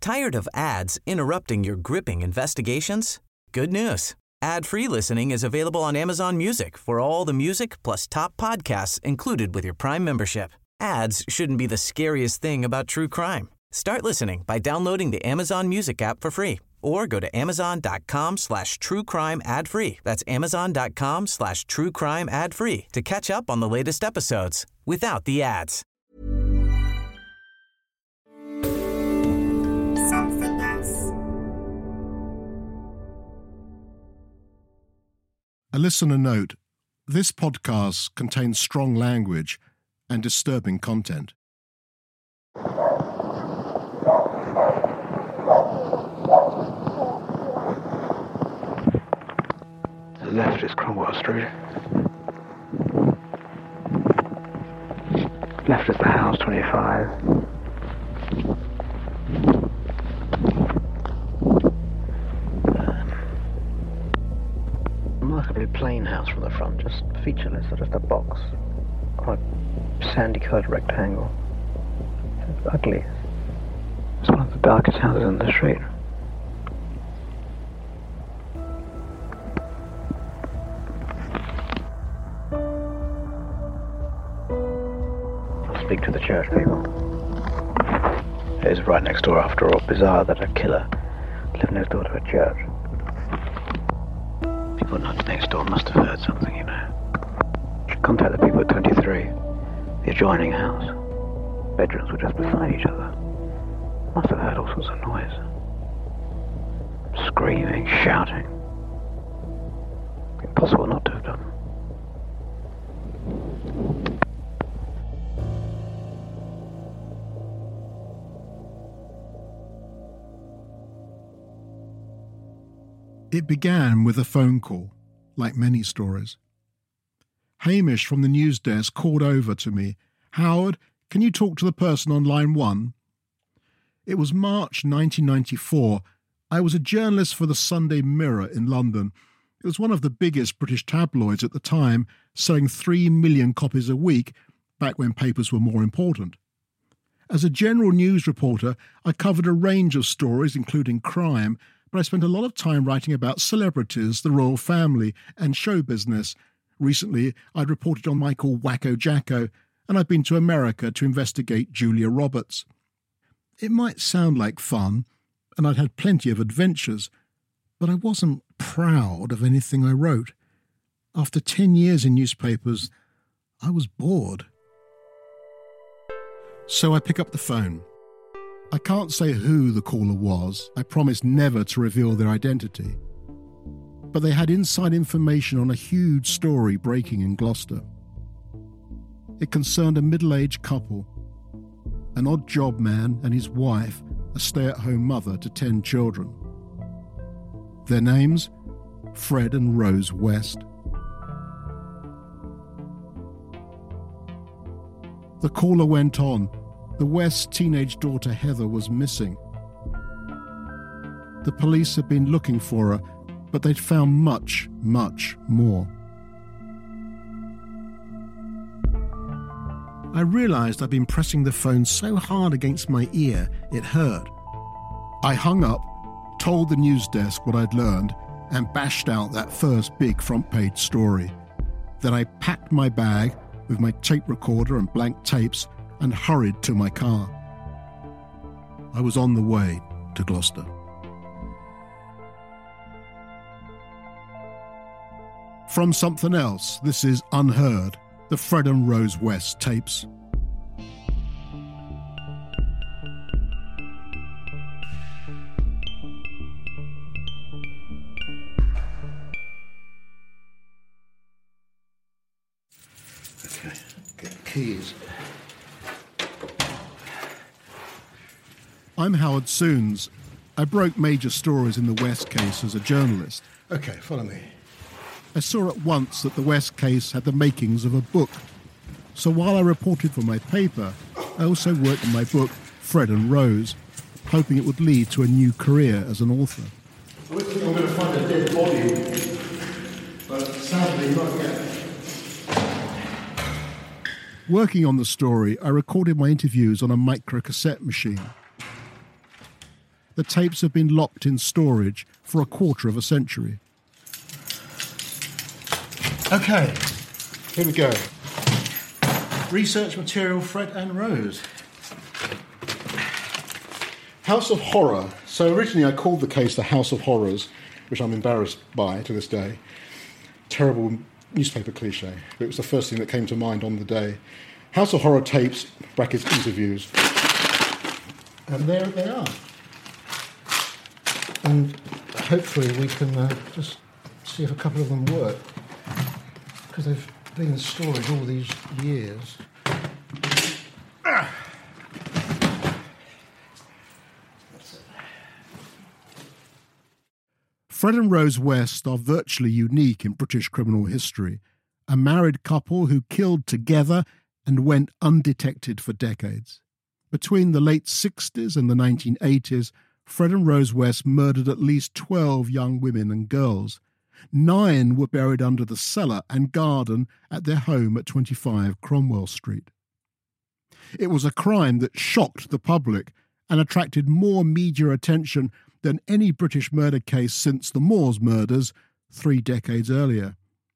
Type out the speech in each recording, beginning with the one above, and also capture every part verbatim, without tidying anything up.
Tired of ads interrupting your gripping investigations? Good news. Ad-free listening is available on Amazon Music for all the music plus top podcasts included with your Prime membership. Ads shouldn't be the scariest thing about true crime. Start listening by downloading the Amazon Music app for free or go to amazon.com slash true crime ad free. That's amazon.com slash true crime ad free to catch up on the latest episodes without the ads. Something else. A listener note: this podcast contains strong language and disturbing content. The left is Cromwell Street. Left is the house, twenty-five. Remarkably plain house from the front, just featureless, just a box on a sandy-coloured rectangle. It's ugly. It's one of the darkest houses in the street. I'll speak to the church people. It is right next door after all. Bizarre that a killer lived next door to a church. People not next door must have heard something, you know. Should contact the people at twenty-three, the adjoining house. Bedrooms were just beside each other. Must have heard all sorts of noise. Screaming, shouting. Impossible not to have done. It began with a phone call, like many stories. Hamish from the news desk called over to me. "Howard, can you talk to the person on line one?" It was March nineteen ninety-four. I was a journalist for the Sunday Mirror in London. It was one of the biggest British tabloids at the time, selling three million copies a week, back when papers were more important. As a general news reporter, I covered a range of stories, including crime, but I spent a lot of time writing about celebrities, the royal family, and show business. Recently, I'd reported on Michael Wacko Jacko, and I've been to America to investigate Julia Roberts. It might sound like fun, and I'd had plenty of adventures, but I wasn't proud of anything I wrote. After ten years in newspapers, I was bored. So I pick up the phone. I can't say who the caller was. I promised never to reveal their identity. But they had inside information on a huge story breaking in Gloucester. It concerned a middle-aged couple, an odd-job man and his wife, a stay-at-home mother to ten children. Their names? Fred and Rose West. The caller went on. The West's teenage daughter Heather was missing. The police had been looking for her, but they'd found much, much more. I realised I'd been pressing the phone so hard against my ear it hurt. I hung up, told the news desk what I'd learned, and bashed out that first big front-page story. Then I packed my bag with my tape recorder and blank tapes and hurried to my car. I was on the way to Gloucester. From Something Else, this is Unheard, the Fred and Rose West tapes. Okay, get the keys. I'm Howard Soons. I broke major stories in the West case as a journalist. Okay, follow me. I saw at once that the West case had the makings of a book. So while I reported for my paper, I also worked on my book, Fred and Rose, hoping it would lead to a new career as an author. I was thinking I'm going to find a dead body, but sadly not yet. Working on the story, I recorded my interviews on a microcassette machine. the tapes have been locked in storage for a quarter of a century. Okay, here we go. Research material, Fred and Rose. House of Horror. So originally I called the case the House of Horrors, which I'm embarrassed by to this day. Terrible newspaper cliche, but it was the first thing that came to mind on the day. House of Horror tapes, brackets interviews. And there they are. And hopefully we can uh, just see if a couple of them work, because they've been in storage all these years. Ah. Fred and Rose West are virtually unique in British criminal history, a married couple who killed together and went undetected for decades. Between the late sixties and the nineteen eighties, Fred and Rose West murdered at least twelve young women and girls. Nine were buried under the cellar and garden at their home at twenty-five Cromwell Street. It was a crime that shocked the public and attracted more media attention than any British murder case since the Moors murders three decades earlier.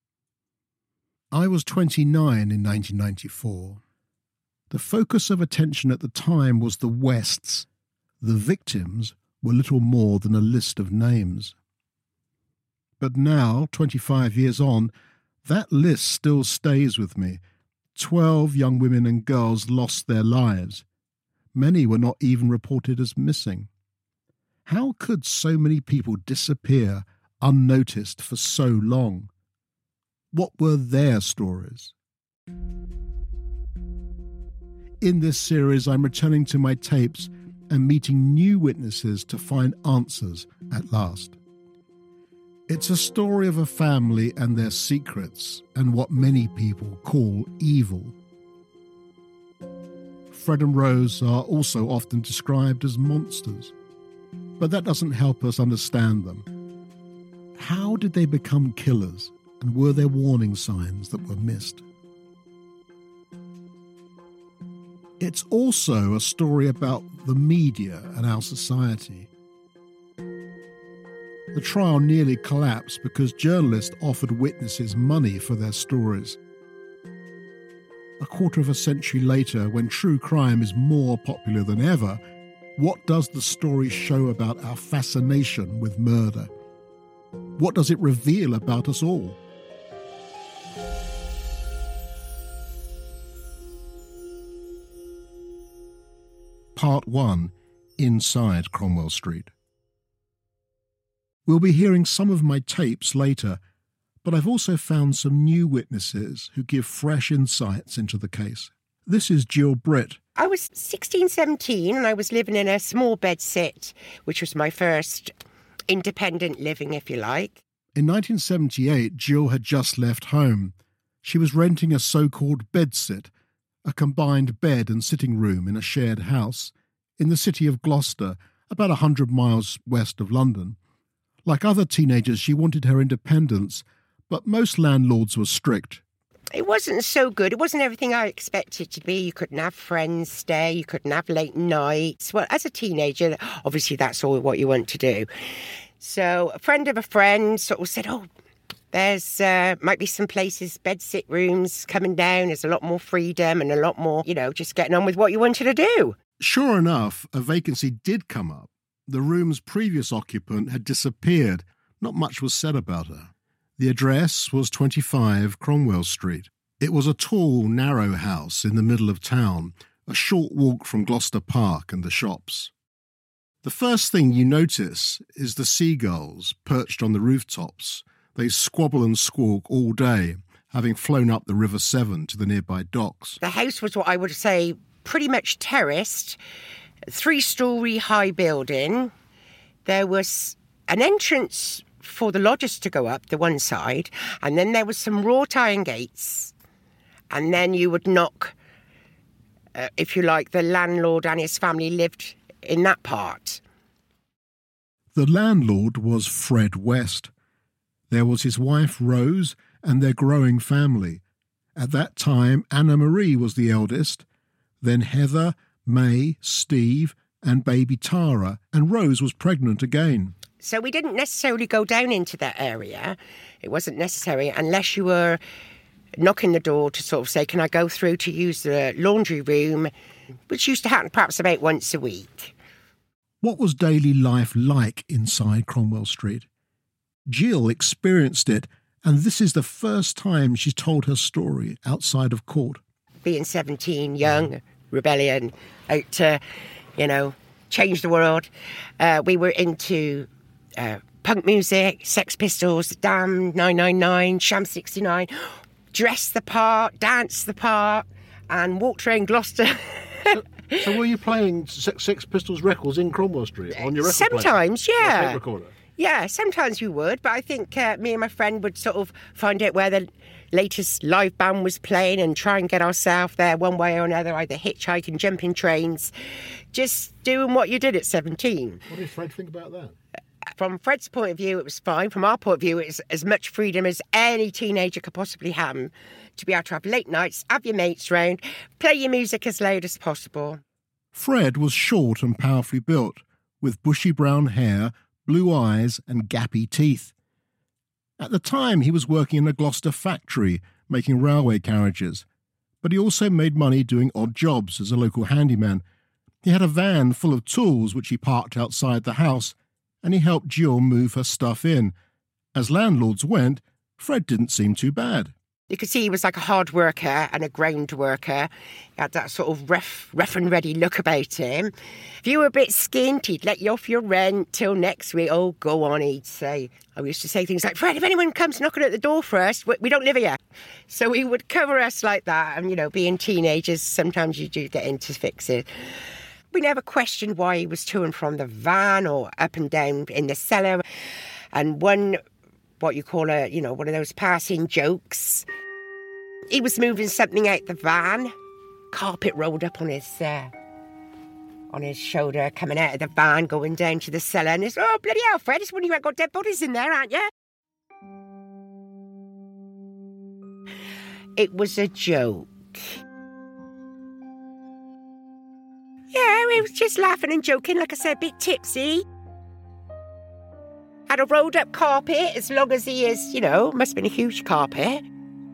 I was twenty-nine in nineteen ninety-four. The focus of attention at the time was the Wests. The victims were little more than a list of names. But now, twenty-five years on, that list still stays with me. Twelve young women and girls lost their lives. Many were not even reported as missing. How could so many people disappear unnoticed for so long? What were their stories? In this series, I'm returning to my tapes and meeting new witnesses to find answers at last. It's a story of a family and their secrets and what many people call evil. Fred and Rose are also often described as monsters, but that doesn't help us understand them. How did they become killers, and were there warning signs that were missed? It's also a story about the media and our society. The trial nearly collapsed because journalists offered witnesses money for their stories. A quarter of a century later, when true crime is more popular than ever, what does the story show about our fascination with murder? What does it reveal about us all? Part one, Inside Cromwell Street. We'll be hearing some of my tapes later, but I've also found some new witnesses who give fresh insights into the case. This is Jill Britt. I was sixteen, seventeen, and I was living in a small bedsit, which was my first independent living, if you like. In nineteen seventy-eight, Jill had just left home. She was renting a so-called bedsit, a combined bed and sitting room in a shared house, in the city of Gloucester, about a hundred miles west of London. Like other teenagers, she wanted her independence, but most landlords were strict. It wasn't so good. It wasn't everything I expected it to be. You couldn't have friends stay. You couldn't have late nights. Well, as a teenager, obviously that's all what you want to do. So a friend of a friend sort of said, oh, there's uh, might be some places, bedsit rooms coming down. There's a lot more freedom and a lot more, you know, just getting on with what you wanted to do. Sure enough, a vacancy did come up. The room's previous occupant had disappeared. Not much was said about her. The address was twenty-five Cromwell Street. It was a tall, narrow house in the middle of town, a short walk from Gloucester Park and the shops. The first thing you notice is the seagulls perched on the rooftops. They squabble and squawk all day, having flown up the River Severn to the nearby docks. The house was what I would say pretty much terraced, three-storey high building. There was an entrance for the lodgers to go up the one side, and then there was some wrought iron gates, and then you would knock, uh, if you like, the landlord and his family lived in that part. The landlord was Fred West. There was his wife Rose and their growing family. At that time, Anna Marie was the eldest, then Heather, May, Steve and baby Tara, and Rose was pregnant again. So we didn't necessarily go down into that area. It wasn't necessary unless you were knocking the door to sort of say, can I go through to use the laundry room, which used to happen perhaps about once a week. What was daily life like inside Cromwell Street? Jill experienced it, and this is the first time she's told her story outside of court. Being seventeen, young, rebellion, out to, you know, change the world. Uh, we were into uh, punk music, Sex Pistols, Damned, nine nine nine, Sham sixty-nine, dressed the part, danced the part, and walked around Gloucester. so, so were you playing Sex, Sex Pistols records in Cromwell Street on your record Sometimes, player? yeah. Tape recorder? Yeah, sometimes we would, but I think uh, me and my friend would sort of find out where the latest live band was playing and try and get ourselves there one way or another, either hitchhiking, jumping trains, just doing what you did at seventeen. What did Fred think about that? From Fred's point of view, it was fine. From our point of view, it's as much freedom as any teenager could possibly have, to be able to have late nights, have your mates round, play your music as loud as possible. Fred was short and powerfully built, with bushy brown hair, blue eyes and gappy teeth. At the time, he was working in a Gloucester factory, making railway carriages, but he also made money doing odd jobs as a local handyman. He had a van full of tools which he parked outside the house, and he helped Jill move her stuff in. As landlords went, Fred didn't seem too bad. You could see he was like a hard worker and a ground worker. He had that sort of rough, rough and ready look about him. If you were a bit skint, he'd let you off your rent till next week. Oh, go on, he'd say. I used to say things like, Fred, if anyone comes knocking at the door for us, we don't live here. So he would cover us like that. And, you know, being teenagers, sometimes you do get into fix it. We never questioned why he was to and from the van or up and down in the cellar. And one, what you call a, you know, one of those passing jokes. He was moving something out the van. Carpet rolled up on his uh, on his shoulder, coming out of the van, going down to the cellar. And it's, oh, bloody hell, Fred, it's when you ain't got dead bodies in there, aren't you? It was a joke. Yeah, he was just laughing and joking, like I said, a bit tipsy. Had a rolled up carpet, as long as he is, you know, must have been a huge carpet.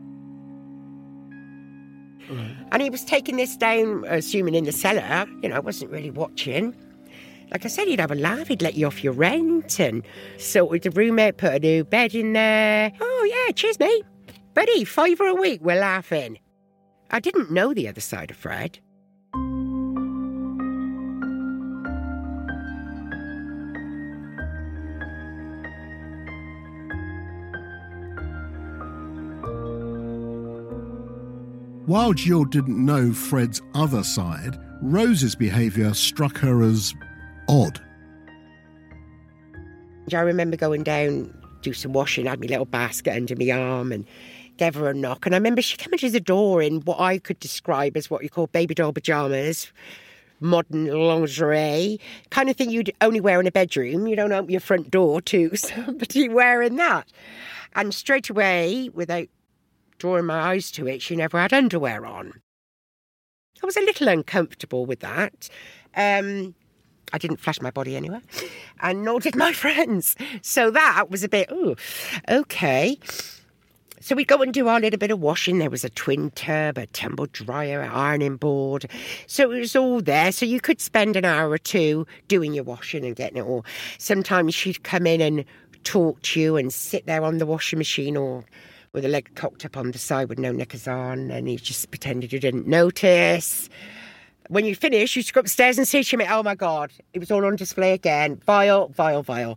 Right. And he was taking this down, assuming in the cellar, you know, I wasn't really watching. Like I said, he'd have a laugh, he'd let you off your rent and sorted the room out, put a new bed in there. Oh, yeah, cheers, mate. Buddy, fiver a week, we're laughing. I didn't know the other side of Fred. While Jill didn't know Fred's other side, Rose's behaviour struck her as odd. I remember going down, do some washing, had my little basket under my arm and gave her a knock. And I remember she came into the door in what I could describe as what you call baby doll pyjamas, modern lingerie, kind of thing you'd only wear in a bedroom. You don't open your front door to somebody wearing that. And straight away, without drawing my eyes to it, she never had underwear on. I was a little uncomfortable with that. Um, I didn't flash my body anywhere, and nor did my friends. So that was a bit, oh, okay. So we'd go and do our little bit of washing. There was a twin tub, a tumble dryer, an ironing board. So it was all there. So you could spend an hour or two doing your washing and getting it all. Sometimes she'd come in and talk to you and sit there on the washing machine or with a leg cocked up on the side with no knickers on, and you just pretended you didn't notice. When you finish, you just go upstairs and say to me, oh my God, it was all on display again. Vile, vile, vile.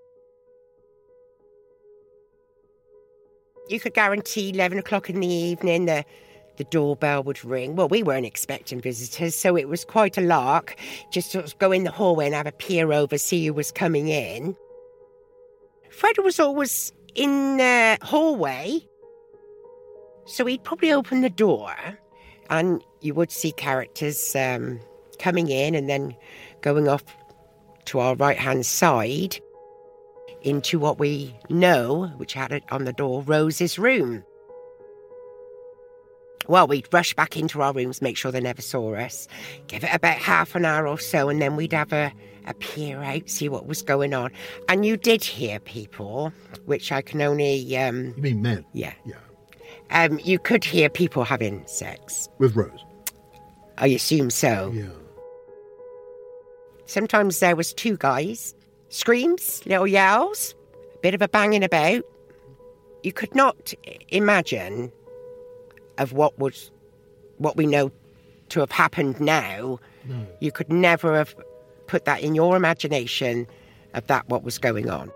You could guarantee eleven o'clock in the evening the, the doorbell would ring. Well, we weren't expecting visitors, so it was quite a lark. Just sort of go in the hallway and have a peer over, see who was coming in. Fred was always in the hallway, so he'd probably open the door and you would see characters um, coming in and then going off to our right-hand side into what we know, which had it on the door, Rose's room. Well, we'd rush back into our rooms, make sure they never saw us, give it about half an hour or so, and then we'd have a, a peer out, see what was going on. And you did hear people, which I can only... Um, You mean men? yeah. Yeah. Um, you could hear people having sex. With Rose? I assume so. Yeah. Sometimes there was two guys, screams, little yells, a bit of a banging about. You could not imagine of what was, what we know to have happened now. No. You could never have put that in your imagination of that, what was going on.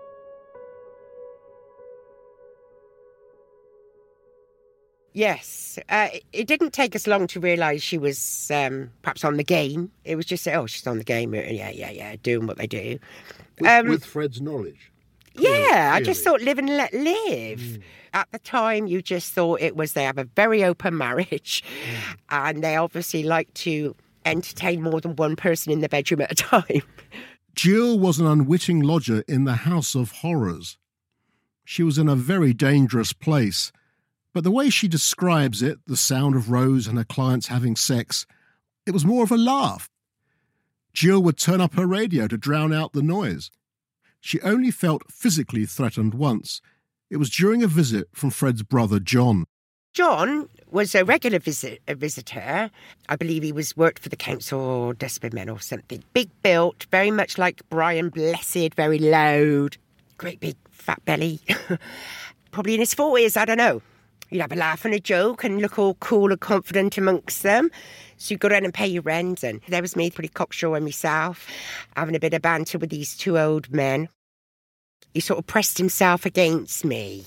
Yes, uh, it didn't take us long to realise she was um, perhaps on the game. It was just, oh, she's on the game. Yeah, yeah, yeah, doing what they do. With, Um, with Fred's knowledge? Yeah, I Clearly. just thought live and let live. Mm. At the time, you just thought it was they have a very open marriage Mm. and they obviously like to entertain more than one person in the bedroom at a time. Jill was an unwitting lodger in the House of Horrors. She was in a very dangerous place, but the way she describes it, the sound of Rose and her clients having sex, it was more of a laugh. Jill would turn up her radio to drown out the noise. She only felt physically threatened once. It was during a visit from Fred's brother, John. John was a regular visit, a visitor. I believe he was worked for the council or Dustbin or something. Big built, very much like Brian Blessed, very loud, great big fat belly. Probably in his forties, I don't know. You'd have a laugh and a joke and look all cool and confident amongst them. So you'd go around and pay your rent. And there was me, pretty cocksure and myself, having a bit of banter with these two old men. He sort of pressed himself against me.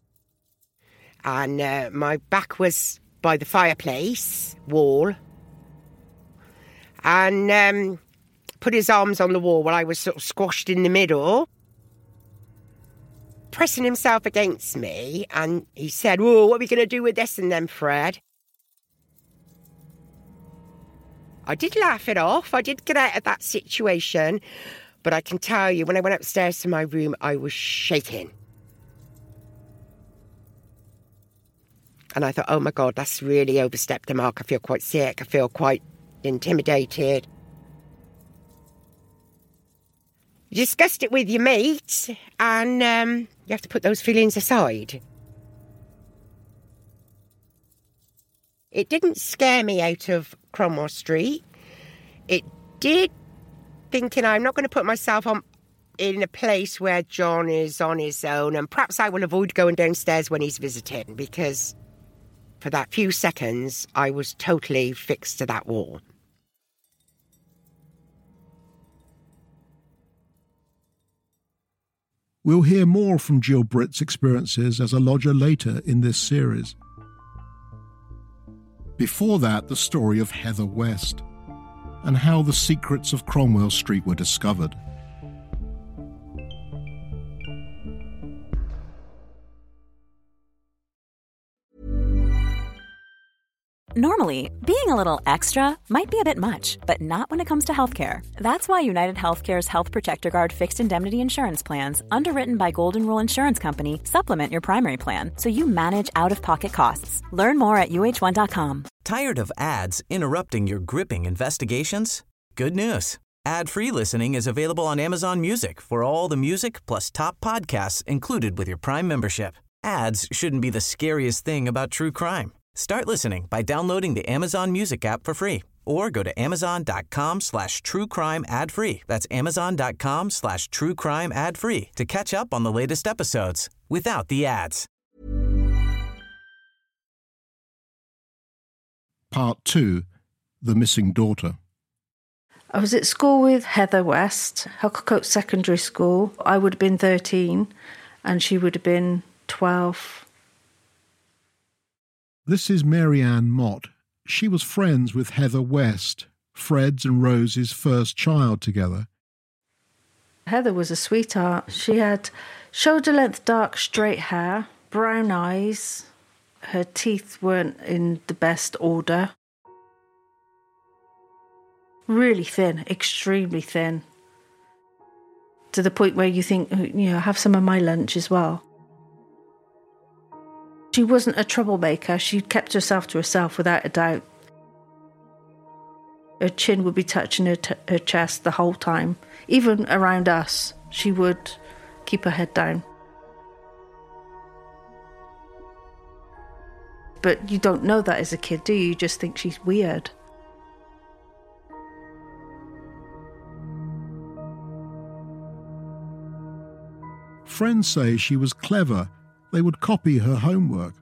And uh, my back was by the fireplace wall. And um, put his arms on the wall while I was sort of squashed in the middle, pressing himself against me. And he said, "Whoa, what are we going to do with this and then, Fred?" I did laugh it off. I did get out of that situation. But I can tell you, when I went upstairs to my room, I was shaking. And I thought, oh my God, that's really overstepped the mark. I feel quite sick. I feel quite intimidated. You discussed it with your mate, and um, you have to put those feelings aside. It didn't scare me out of Cromwell Street. It did, thinking I'm not going to put myself on in a place where John is on his own, and perhaps I will avoid going downstairs when he's visiting, because for that few seconds, I was totally fixed to that wall. We'll hear more from Jill Britt's experiences as a lodger later in this series. Before that, the story of Heather West and how the secrets of Cromwell Street were discovered. Normally, being a little extra might be a bit much, but not when it comes to healthcare. That's why United Healthcare's Health Protector Guard fixed indemnity insurance plans, underwritten by Golden Rule Insurance Company, supplement your primary plan so you manage out-of-pocket costs. Learn more at U H one dot com. Tired of ads interrupting your gripping investigations? Good news. Ad-free listening is available on Amazon Music for all the music plus top podcasts included with your Prime membership. Ads shouldn't be the scariest thing about true crime. Start listening by downloading the Amazon Music app for free or go to amazon.com slash true crime ad free. That's amazon.com slash true crime ad free to catch up on the latest episodes without the ads. Part two, The Missing Daughter. I was at school with Heather West, Hucklecote Secondary School. I would have been thirteen and she would have been twelve. This is Mary Ann Mott. She was friends with Heather West, Fred's and Rose's first child together. Heather was a sweetheart. She had shoulder-length dark straight hair, brown eyes. Her teeth weren't in the best order. Really thin, extremely thin. To the point where you think, you know, have some of my lunch as well. She wasn't a troublemaker. She kept herself to herself without a doubt. Her chin would be touching her, t- her chest the whole time. Even around us, she would keep her head down. But you don't know that as a kid, do you? You just think she's weird. Friends say she was clever. They would copy her homework.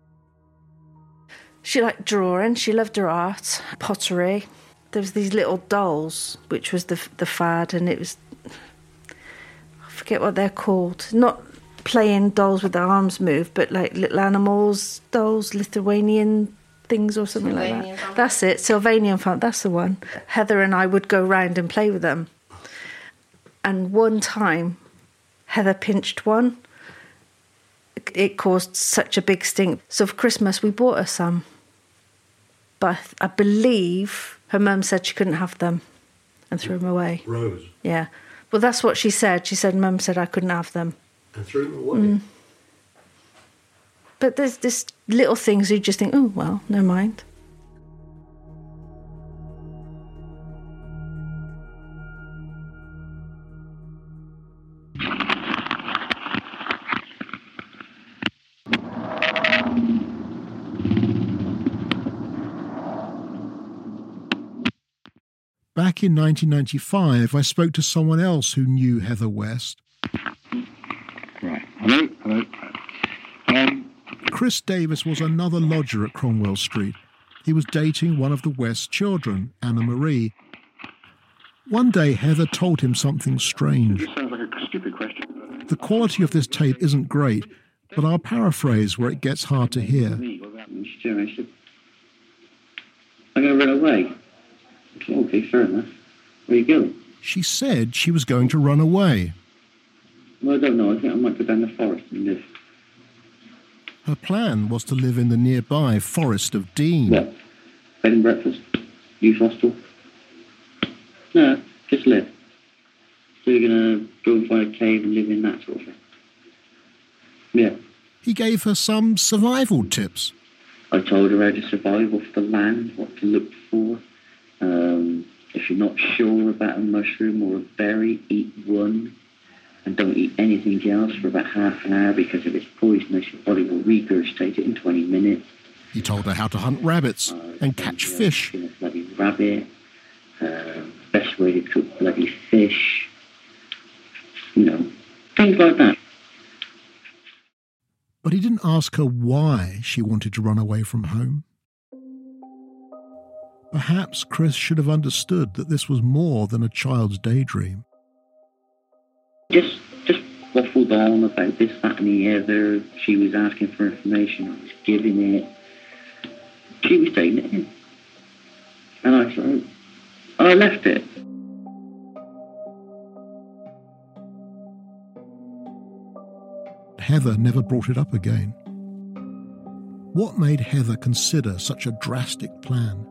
She liked drawing, she loved her art, pottery. There was these little dolls, which was the the fad, and it was... I forget what they're called. Not playing dolls with their arms move, but like little animals, dolls, Lithuanian things or something Sylvanian like that. Family. That's it, Sylvanian family, that's the one. Heather and I would go round and play with them. And one time, Heather pinched one. It caused such a big stink. So for Christmas, we bought her some. But I believe her mum said she couldn't have them and threw them away. Rose. Yeah. Well, that's what she said. She said, Mum said I couldn't have them. And threw them away? Mm. But there's this little things you just think, oh, well, never mind. Back in nineteen ninety-five, I spoke to someone else who knew Heather West. Right. Hello? Hello? Um, Chris Davis was another lodger at Cromwell Street. He was dating one of the West's children, Anna Marie. One day, Heather told him something strange. this sounds like a stupid question. The quality of this tape isn't great, but I'll paraphrase where it gets hard to hear. She said, I'm going to run away. I said, okay, fair enough. Where are you going? She said she was going to run away. Well, I don't know. I think I might go down the forest and live. Her plan was to live in the nearby Forest of Dean. What? Bed and breakfast? Youth hostel? No, just live. So you're going to go and find a cave and live in that sort of thing? Yeah. He gave her some survival tips. I told her how to survive off the land, what to look for. Um, if you're not sure about a mushroom or a berry, eat one. And don't eat anything else for about half an hour, because if it's poisonous, your body will regurgitate it in twenty minutes. He told her how to hunt rabbits uh, and catch fish. A bloody rabbit. Uh, best way to cook bloody fish. You know, things like that. But he didn't ask her why she wanted to run away from home. Perhaps Chris should have understood that this was more than a child's daydream. Just, just waffled on about this, that, and the other. She was asking for information. I was giving it. She was taking it in, and I sort I left it. Heather never brought it up again. What made Heather consider such a drastic plan?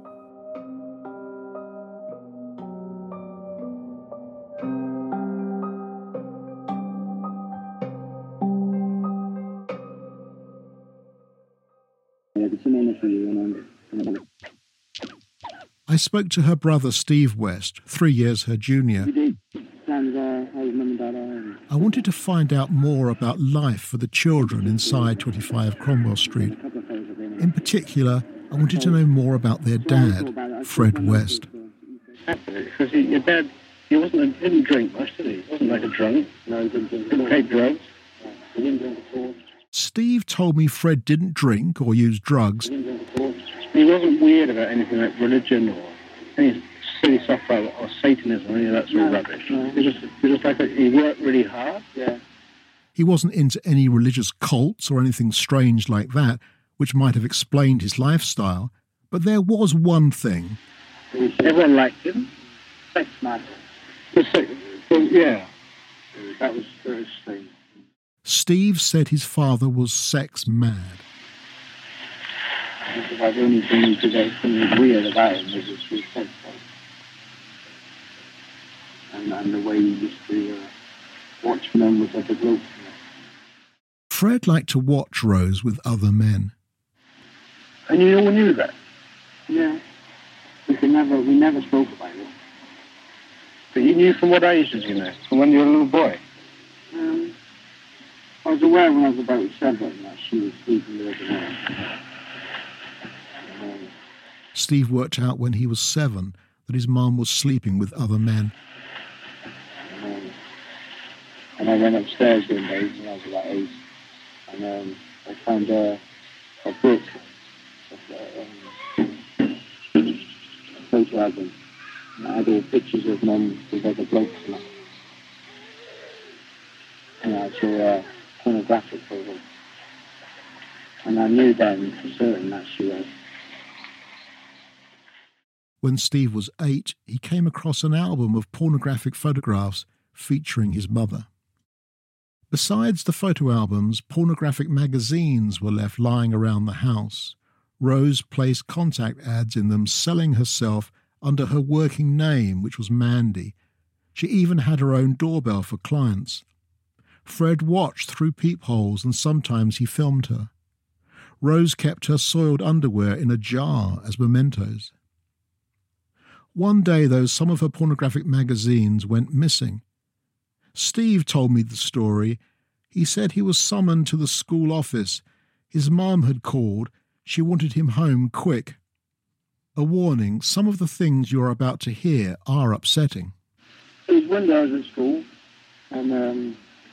I spoke to her brother Steve West, three years her junior. I wanted to find out more about life for the children inside twenty-five Cromwell Street. In particular, I wanted to know more about their dad, Fred West. Because your dad, he wasn't a, didn't drink much, did he? He wasn't like a drunk. No, he didn't drink. Didn't take drugs. He didn't drink at all. Steve told me Fred didn't drink or use drugs. He wasn't weird about anything like religion or any silly stuff like or Satanism or any of that sort of rubbish. No. He just, he just like a, he worked really hard. Yeah. He wasn't into any religious cults or anything strange like that, which might have explained his lifestyle. But there was one thing. Everyone liked him. Sex man. Well, yeah. That was his thing. Steve said his father was sex mad. The only thing you could say something weird about him was his response. And, and the way he used to uh, watch men with like a group. Fred liked to watch Rose with other men. And you all knew that? Yeah. We could never, we never spoke about it. But you knew from what age did you know? From when you were a little boy? Um, I was aware when I was about seven that she was sleeping with other men. Um, Steve worked out when he was seven that his mum was sleeping with other men. Um, and I went upstairs one day when I was about eight, and um, I found a, a book, a, um, a photo album. And I had all pictures of mum with other blokes and that. And I saw a pornographic photo. And I knew then for certain that she was. When Steve was eight, he came across an album of pornographic photographs featuring his mother. Besides the photo albums, pornographic magazines were left lying around the house. Rose placed contact ads in them selling herself under her working name, which was Mandy. She even had her own doorbell for clients. Fred watched through peepholes and sometimes he filmed her. Rose kept her soiled underwear in a jar as mementos. One day, though, some of her pornographic magazines went missing. Steve told me the story. He said he was summoned to the school office. His mum had called. She wanted him home quick. A warning, some of the things you're about to hear are upsetting. It was one day I was at school, and um,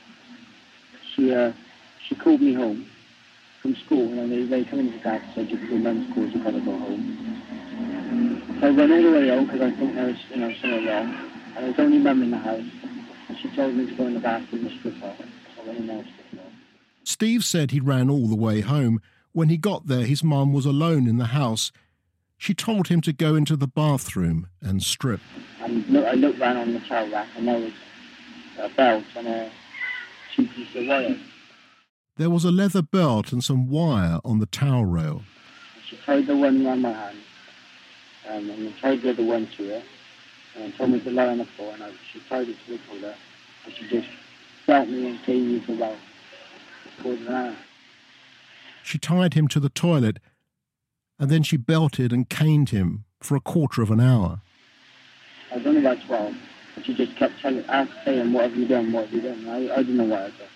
she uh, she called me home from school, and they, they come into the car and said, your mum's called, you've got to go home. So I went all the way home because I thought there was, you know, something wrong. And there was only mum in the house. And she told me to go in the bathroom and strip off. So I went in there and stripped off. Steve said he ran all the way home. When he got there, his mum was alone in the house. She told him to go into the bathroom and strip. And look, I looked round on the towel rack and there was a belt and a cheap piece of wire. There was a leather belt and some wire on the towel rail. She tied the one around my hand. Um, and then tied the other one to her, and told me to lie on the floor, and I, she tied it to the toilet, and she just belt me and gave me for about a quarter of an hour. She tied him to the toilet, and then she belted and caned him for a quarter of an hour. I was only about twelve, and she just kept telling, saying, what have you done, what have you done? I, I didn't know what I'd done.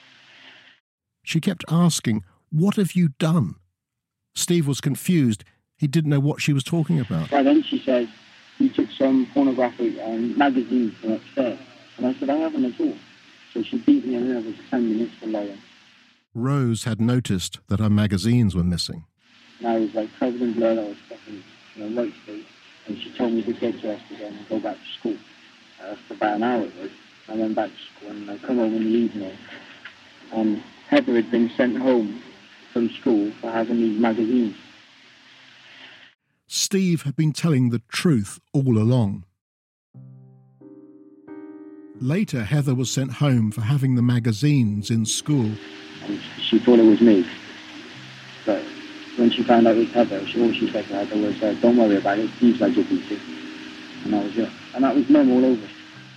She kept asking, what have you done? Steve was confused. He didn't know what she was talking about. Well, then she said, you took some pornographic um, magazines from upstairs. And I said, I haven't at all. So she beat me and there was ten minutes for lying. Rose had noticed that her magazines were missing. And I was like covered in blood. I was fucking in a white state. And she told me to get dressed again and go back to school. Uh, for about an hour it was. I went back to school and I come home in the evening. And Heather had been sent home from school for having these magazines. Steve had been telling the truth all along. Later, Heather was sent home for having the magazines in school. And she thought it was me. But when she found out it was Heather, she, all she said to Heather was, uh, don't worry about it, Steve's like your beating. And that was it. And that was mum all over.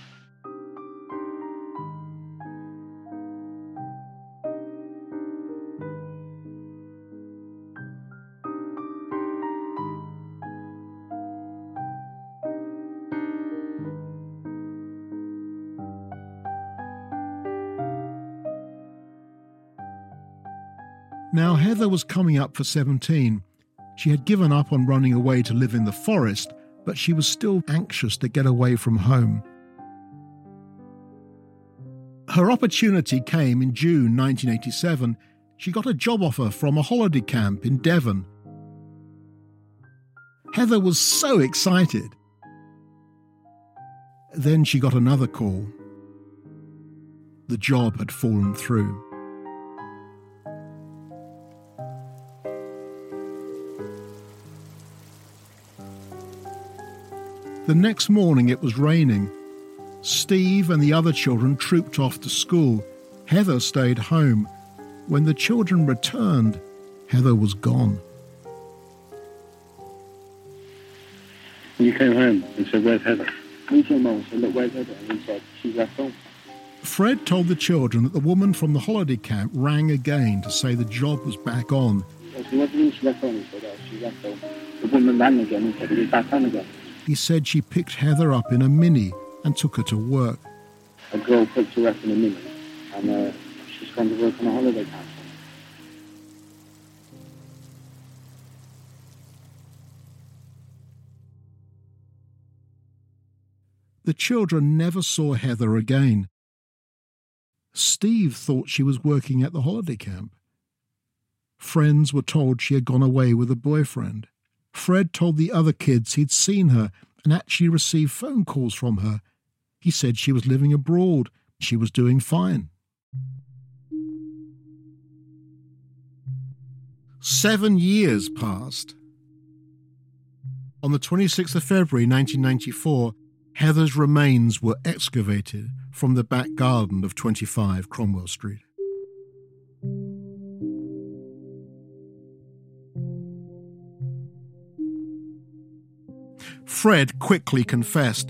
Now, Heather was coming up for seventeen. She had given up on running away to live in the forest, but she was still anxious to get away from home. Her opportunity came in June nineteen eighty-seven. She got a job offer from a holiday camp in Devon. Heather was so excited. Then she got another call. The job had fallen through. The next morning it was raining. Steve and the other children trooped off to school. Heather stayed home. When the children returned, Heather was gone. You came home and said, where's Heather? We came home and said, look, where's Heather? And he said, she's left home. Fred told the children that the woman from the holiday camp rang again to say the job was back on. She wasn't in, she left home, he said, oh, she left home. The woman rang again and said it was back on again. He said she picked Heather up in a Mini and took her to work. A girl picked her up in a Mini and uh, she's gone to work on a holiday camp. The children never saw Heather again. Steve thought she was working at the holiday camp. Friends were told she had gone away with a boyfriend. Fred told the other kids he'd seen her and actually received phone calls from her. He said she was living abroad. She was doing fine. Seven years passed. On the twenty-sixth of February nineteen ninety-four, Heather's remains were excavated from the back garden of twenty-five Cromwell Street. Fred quickly confessed.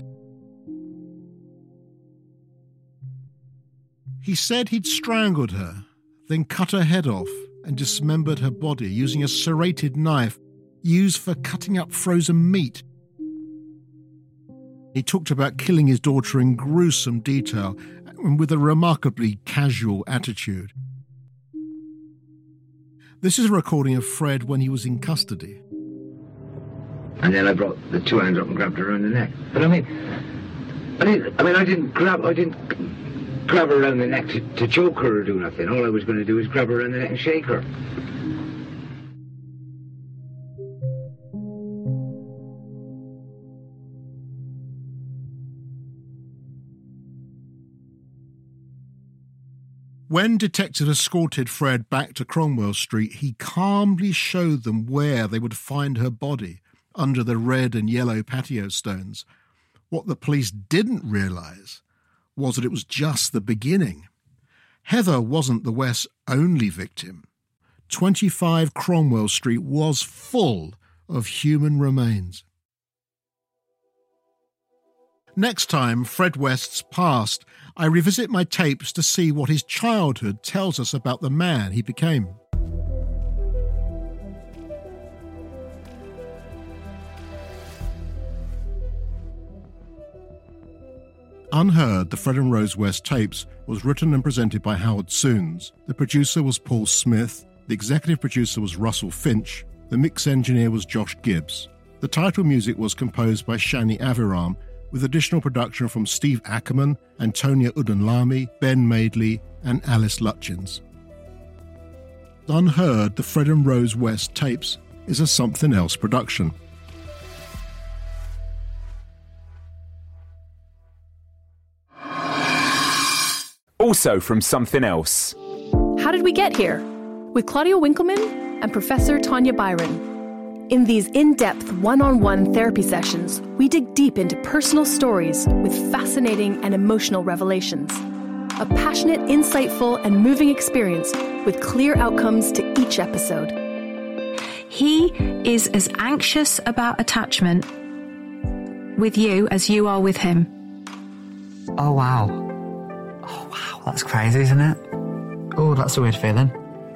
He said he'd strangled her, then cut her head off and dismembered her body using a serrated knife used for cutting up frozen meat. He talked about killing his daughter in gruesome detail and with a remarkably casual attitude. This is a recording of Fred when he was in custody. And then I brought the two hands up and grabbed her around the neck. But I mean, I didn't. I mean, I didn't grab. I didn't grab her around the neck to, to choke her or do nothing. All I was going to do was grab her around the neck and shake her. When detectives escorted Fred back to Cromwell Street, he calmly showed them where they would find her body, under the red and yellow patio stones. What the police didn't realise was that it was just the beginning. Heather wasn't the West's only victim. twenty-five Cromwell Street was full of human remains. Next time, Fred West's past, I revisit my tapes to see what his childhood tells us about the man he became. Unheard, the Fred and Rose West tapes was written and presented by Howard Soons. The producer was Paul Smith. The executive producer was Russell Finch. The mix engineer was Josh Gibbs. The title music was composed by Shani Aviram, with additional production from Steve Ackerman, Antonia Udunlami, Ben Madeley, and Alice Lutchins. Unheard, the Fred and Rose West tapes is a Something Else production. Also from Something Else. How Did We Get Here? With Claudia Winkleman and Professor Tanya Byron. In these in-depth one-on-one therapy sessions, we dig deep into personal stories with fascinating and emotional revelations. A passionate, insightful, and moving experience with clear outcomes to each episode. He is as anxious about attachment with you as you are with him. Oh, wow. Oh, wow, that's crazy, isn't it? Oh, that's a weird feeling.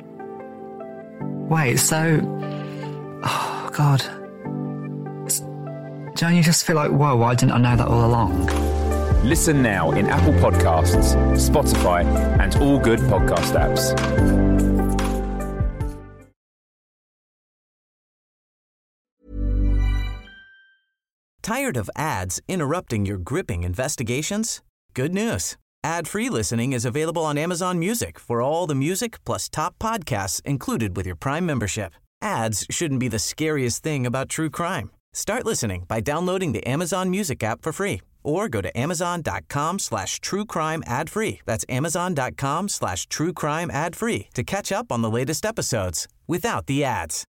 Wait, so... Oh, God. It's... Don't you just feel like, whoa, why didn't I know that all along? Listen now in Apple Podcasts, Spotify, and all good podcast apps. Tired of ads interrupting your gripping investigations? Good news. Ad-free listening is available on Amazon Music for all the music plus top podcasts included with your Prime membership. Ads shouldn't be the scariest thing about true crime. Start listening by downloading the Amazon Music app for free or go to amazon.com slash true crime ad free. That's amazon.com slash true crime ad free to catch up on the latest episodes without the ads.